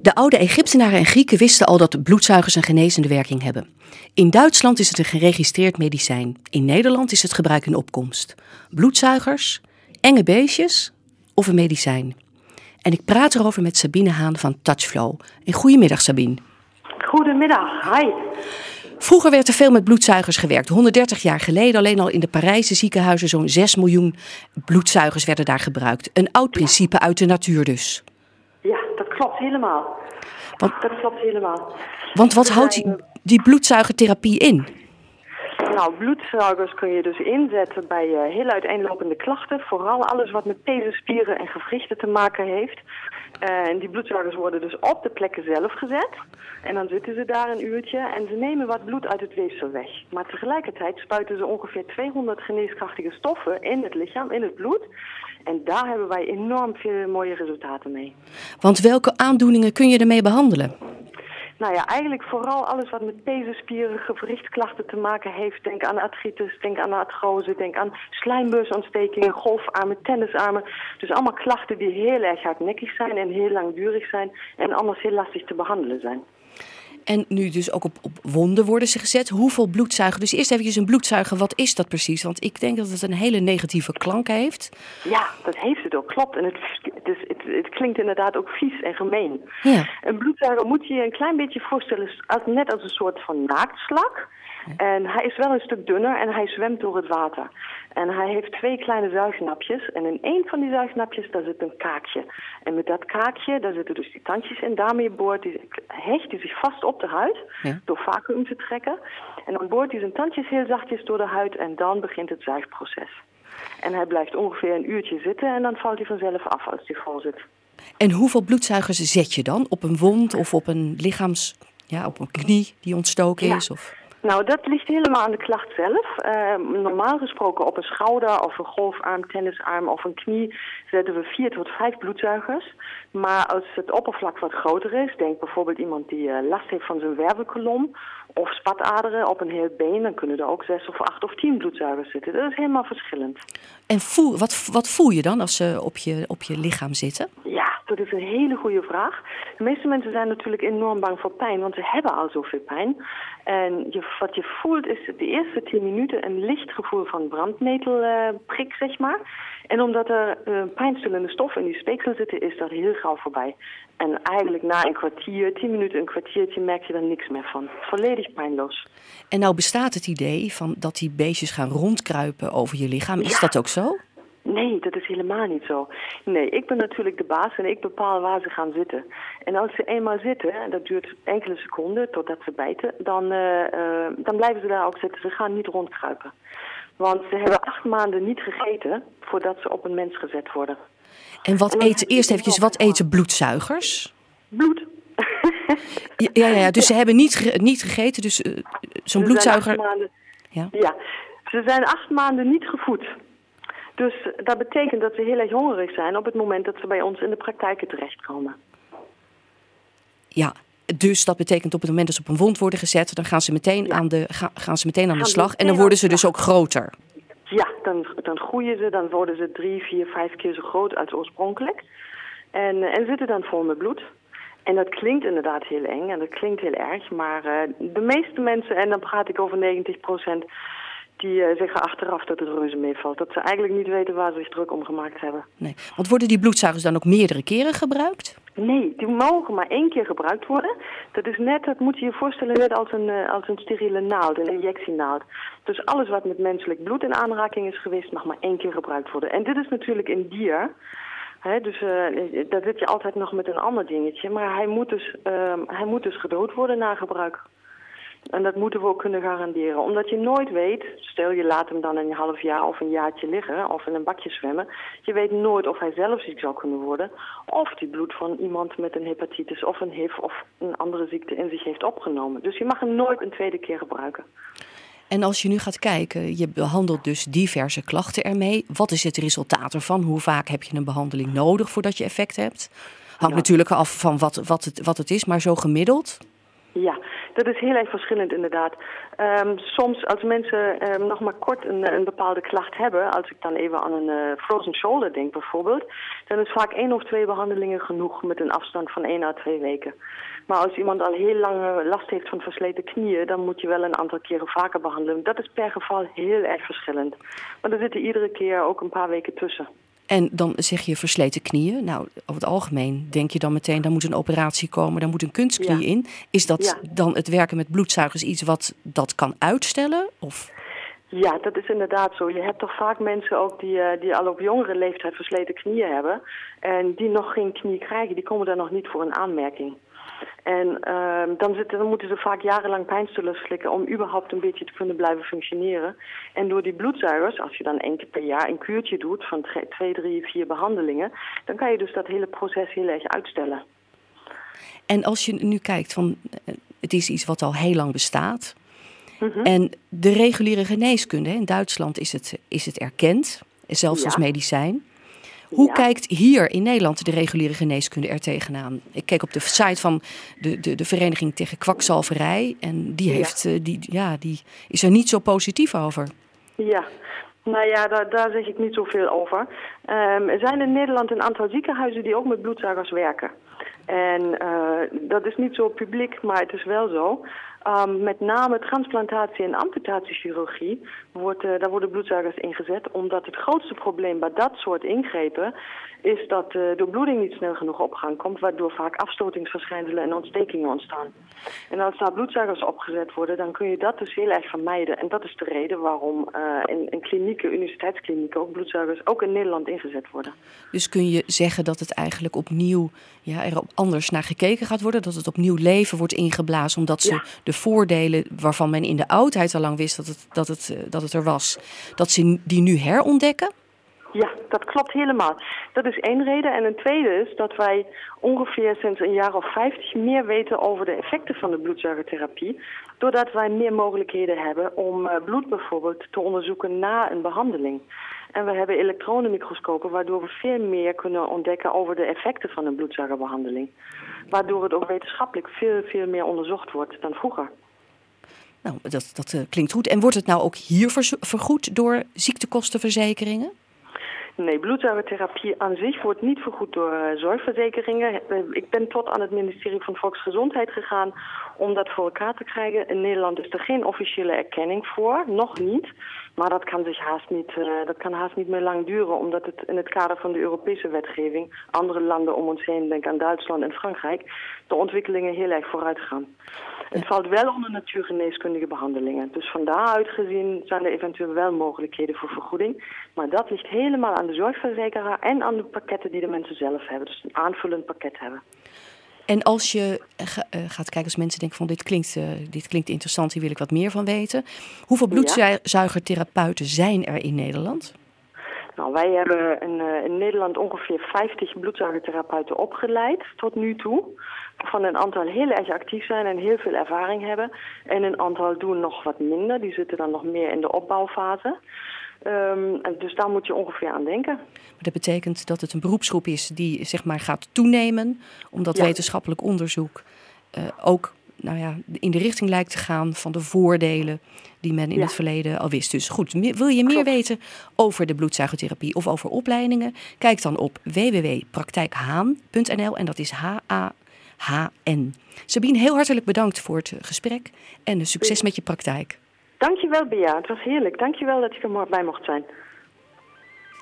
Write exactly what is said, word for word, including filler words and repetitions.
De oude Egyptenaren en Grieken wisten al dat bloedzuigers een genezende werking hebben. In Duitsland is het een geregistreerd medicijn. In Nederland is het gebruik in opkomst. Bloedzuigers, enge beestjes of een medicijn. En ik praat erover met Sabine Haan van Touchflow. En goedemiddag, Sabine. Goedemiddag, hi. Vroeger werd er veel met bloedzuigers gewerkt. honderddertig jaar geleden alleen al in de Parijse ziekenhuizen zo'n zes miljoen bloedzuigers werden daar gebruikt. Een oud principe uit de natuur dus. Ja, dat klopt helemaal. Want, dat klopt helemaal. Want wat houdt die, die bloedzuigertherapie in? Nou, bloedzuigers kun je dus inzetten bij uh, heel uiteenlopende klachten. Vooral alles wat met pezen, spieren en gewrichten te maken heeft. Uh, en die bloedzuigers worden dus op de plekken zelf gezet. En dan zitten ze daar een uurtje en ze nemen wat bloed uit het weefsel weg. Maar tegelijkertijd spuiten ze ongeveer tweehonderd geneeskrachtige stoffen in het lichaam, in het bloed. En daar hebben wij enorm veel mooie resultaten mee. Want welke aandoeningen kun je ermee behandelen? Nou ja, eigenlijk vooral alles wat met pezen, spieren, gewrichtklachten te maken heeft. Denk aan artritis, denk aan artrose, denk aan slijmbeursontstekingen, golfarmen, tennisarmen. Dus allemaal klachten die heel erg hardnekkig zijn en heel langdurig zijn en anders heel lastig te behandelen zijn. En nu dus ook op, op wonden worden ze gezet. Hoeveel bloedzuigen? Dus eerst eventjes een bloedzuiger, wat is dat precies? Want ik denk dat het een hele negatieve klank heeft. Ja, dat heeft het ook, klopt. En het, het, is, het, het klinkt inderdaad ook vies en gemeen. Ja. Een bloedzuiger moet je je een klein beetje voorstellen, als, net als een soort van naaktslak. En hij is wel een stuk dunner en hij zwemt door het water. En hij heeft twee kleine zuignapjes. En in één van die zuignapjes, daar zit een kaakje. En met dat kaakje, daar zitten dus die tandjes in. Daarmee boort hij, hecht hij zich vast op de huid, ja, door vacuüm te trekken. En dan boort hij zijn tandjes heel zachtjes door de huid en dan begint het zuigproces. En hij blijft ongeveer een uurtje zitten en dan valt hij vanzelf af als hij vol zit. En hoeveel bloedzuigers zet je dan? Op een wond of op een lichaams... Ja, op een knie die ontstoken ja. is? Of... Nou, dat ligt helemaal aan de klacht zelf. Uh, normaal gesproken op een schouder of een golfarm, tennisarm of een knie zetten we vier tot vijf bloedzuigers. Maar als het oppervlak wat groter is, denk bijvoorbeeld iemand die uh, last heeft van zijn wervelkolom of spataderen op een heel been, dan kunnen er ook zes of acht of tien bloedzuigers zitten. Dat is helemaal verschillend. En voel, wat, wat voel je dan als ze op je, op je lichaam zitten? Ja, dat is een hele goede vraag. De meeste mensen zijn natuurlijk enorm bang voor pijn, want ze hebben al zoveel pijn. En je, wat je voelt is de eerste tien minuten een licht gevoel van brandnetelprik, uh, zeg maar. En omdat er uh, pijnstillende stoffen in die speeksel zitten, is dat heel gauw voorbij. En eigenlijk na een kwartier, tien minuten, een kwartiertje, merk je er niks meer van. Volledig pijnloos. En nou bestaat het idee van dat die beestjes gaan rondkruipen over je lichaam. Is ja. dat ook zo? Nee, dat is helemaal niet zo. Nee, ik ben natuurlijk de baas en ik bepaal waar ze gaan zitten. En als ze eenmaal zitten, en dat duurt enkele seconden totdat ze bijten, dan, uh, uh, dan blijven ze daar ook zitten. Ze gaan niet rondkruipen. Want ze hebben acht maanden niet gegeten voordat ze op een mens gezet worden. En wat en eten, eerst eventjes, wat eten bloedzuigers? Bloed. ja, ja, ja, dus ze hebben niet, ge, niet gegeten, dus uh, zo'n ze bloedzuiger... Maanden, ja. ja, ze zijn acht maanden niet gevoed. Dus dat betekent dat ze heel erg hongerig zijn op het moment dat ze bij ons in de praktijken terechtkomen. Ja, dus dat betekent op het moment dat ze op een wond worden gezet, dan gaan ze meteen ja. aan de, ga, gaan ze meteen aan de slag en dan worden ze dus ook groter. Ja, dan, dan groeien ze, dan worden ze drie, vier, vijf keer zo groot als oorspronkelijk. En, en zitten dan vol met bloed. En dat klinkt inderdaad heel eng en dat klinkt heel erg, maar uh, de meeste mensen, en dan praat ik over negentig procent... die uh, zeggen achteraf dat het reuze meevalt. Dat ze eigenlijk niet weten waar ze zich druk om gemaakt hebben. Nee. Want worden die bloedzuigers dan ook meerdere keren gebruikt? Nee, die mogen maar één keer gebruikt worden. Dat is net, dat moet je je voorstellen, net als een, uh, als een steriele naald, een injectienaald. Dus alles wat met menselijk bloed in aanraking is geweest, mag maar één keer gebruikt worden. En dit is natuurlijk een dier. He, dus uh, daar zit je altijd nog met een ander dingetje. Maar hij moet dus, uh, hij moet dus gedood worden na gebruik. En dat moeten we ook kunnen garanderen. Omdat je nooit weet, stel je laat hem dan een half jaar of een jaartje liggen of in een bakje zwemmen. Je weet nooit of hij zelf ziek zou kunnen worden. Of die bloed van iemand met een hepatitis of een H I V of een andere ziekte in zich heeft opgenomen. Dus je mag hem nooit een tweede keer gebruiken. En als je nu gaat kijken, je behandelt dus diverse klachten ermee. Wat is het resultaat ervan? Hoe vaak heb je een behandeling nodig voordat je effect hebt? Hangt ja. natuurlijk af van wat, wat, het, wat het is, maar zo gemiddeld? Ja, Dat is heel erg verschillend inderdaad. Um, soms als mensen um, nog maar kort een, een bepaalde klacht hebben, als ik dan even aan een uh, frozen shoulder denk bijvoorbeeld, dan is vaak één of twee behandelingen genoeg met een afstand van één à twee weken. Maar als iemand al heel lang last heeft van versleten knieën, dan moet je wel een aantal keren vaker behandelen. Dat is per geval heel erg verschillend. Maar er zitten iedere keer ook een paar weken tussen. En dan zeg je versleten knieën. Nou, over het algemeen denk je dan meteen, daar moet een operatie komen, daar moet een kunstknie ja. in. Is dat ja. dan het werken met bloedzuigers iets wat dat kan uitstellen? Of? Ja, dat is inderdaad zo. Je hebt toch vaak mensen ook die, uh, die al op jongere leeftijd versleten knieën hebben. En die nog geen knie krijgen, die komen daar nog niet voor een aanmerking. En uh, dan, zitten, dan moeten ze vaak jarenlang pijnstillers slikken om überhaupt een beetje te kunnen blijven functioneren. En door die bloedzuigers, als je dan één keer per jaar een kuurtje doet van twee, drie, vier behandelingen, dan kan je dus dat hele proces heel erg uitstellen. En als je nu kijkt van, het is iets wat al heel lang bestaat. Mm-hmm. En de reguliere geneeskunde, in Duitsland is het, is het erkend, zelfs ja. als medicijn. Hoe ja. kijkt hier in Nederland de reguliere geneeskunde er tegenaan? Ik keek op de site van de, de, de Vereniging tegen Kwakzalverij. En die, heeft, ja. die, ja, die is er niet zo positief over. Ja, nou ja, daar, daar zeg ik niet zoveel over. Um, er zijn in Nederland een aantal ziekenhuizen die ook met bloedzuigers werken. En uh, dat is niet zo publiek, maar het is wel zo. Um, met name transplantatie en amputatiechirurgie, wordt, uh, daar worden bloedzuigers ingezet. Omdat het grootste probleem bij dat soort ingrepen is dat uh, de bloeding niet snel genoeg op gang komt, waardoor vaak afstotingsverschijnselen en ontstekingen ontstaan. En als daar bloedzuigers opgezet worden, dan kun je dat dus heel erg vermijden. En dat is de reden waarom uh, in, in klinieken, universiteitsklinieken, ook bloedzuigers ook in Nederland ingezet worden. Dus kun je zeggen dat het eigenlijk opnieuw, ja, er anders naar gekeken gaat worden, dat het opnieuw leven wordt ingeblazen, omdat ze ja. de voordelen waarvan men in de oudheid al lang wist dat het, dat het, dat het er was, dat ze die nu herontdekken? Ja, dat klopt helemaal. Dat is één reden. En een tweede is dat wij ongeveer sinds een jaar of vijftig meer weten over de effecten van de bloedzuigertherapie. Doordat wij meer mogelijkheden hebben om bloed bijvoorbeeld te onderzoeken na een behandeling. En we hebben elektronenmicroscopen waardoor we veel meer kunnen ontdekken over de effecten van een bloedzuigerbehandeling. Waardoor het ook wetenschappelijk veel, veel meer onderzocht wordt dan vroeger. Nou, dat, dat uh, klinkt goed. En wordt het nou ook hier vergoed door ziektekostenverzekeringen? Nee, bloedzuigertherapie aan zich wordt niet vergoed door uh, zorgverzekeringen. Uh, ik ben tot aan het ministerie van Volksgezondheid gegaan om dat voor elkaar te krijgen. In Nederland is er geen officiële erkenning voor, nog niet. Maar dat kan zich haast niet, uh, dat kan haast niet meer lang duren, omdat het in het kader van de Europese wetgeving, andere landen om ons heen, denk aan Duitsland en Frankrijk, de ontwikkelingen heel erg vooruit gaan. Ja. Het valt wel onder natuurgeneeskundige behandelingen. Dus van daaruit gezien zijn er eventueel wel mogelijkheden voor vergoeding. Maar dat ligt helemaal aan de zorgverzekeraar en aan de pakketten die de mensen zelf hebben. Dus een aanvullend pakket hebben. En als je gaat kijken, als mensen denken van dit klinkt, uh, dit klinkt interessant, hier wil ik wat meer van weten. Hoeveel bloedzuigertherapeuten zijn er in Nederland? Nou, wij hebben in, uh, in Nederland ongeveer vijftig bloedzuigertherapeuten opgeleid tot nu toe. Waarvan een aantal heel erg actief zijn en heel veel ervaring hebben. En een aantal doen nog wat minder. Die zitten dan nog meer in de opbouwfase. Um, en dus daar moet je ongeveer aan denken. Maar dat betekent dat het een beroepsgroep is die zeg maar gaat toenemen, omdat ja. wetenschappelijk onderzoek uh, ook nou ja, in de richting lijkt te gaan van de voordelen die men in ja. het verleden al wist. Dus goed, wil je meer Klopt. weten over de bloedzuigertherapie of over opleidingen? Kijk dan op w w w punt praktijkhaan punt n l en dat is H A H N. Sabine, heel hartelijk bedankt voor het gesprek en succes met je praktijk. Dankjewel, Bea. Het was heerlijk. Dankjewel dat ik er bij mocht zijn.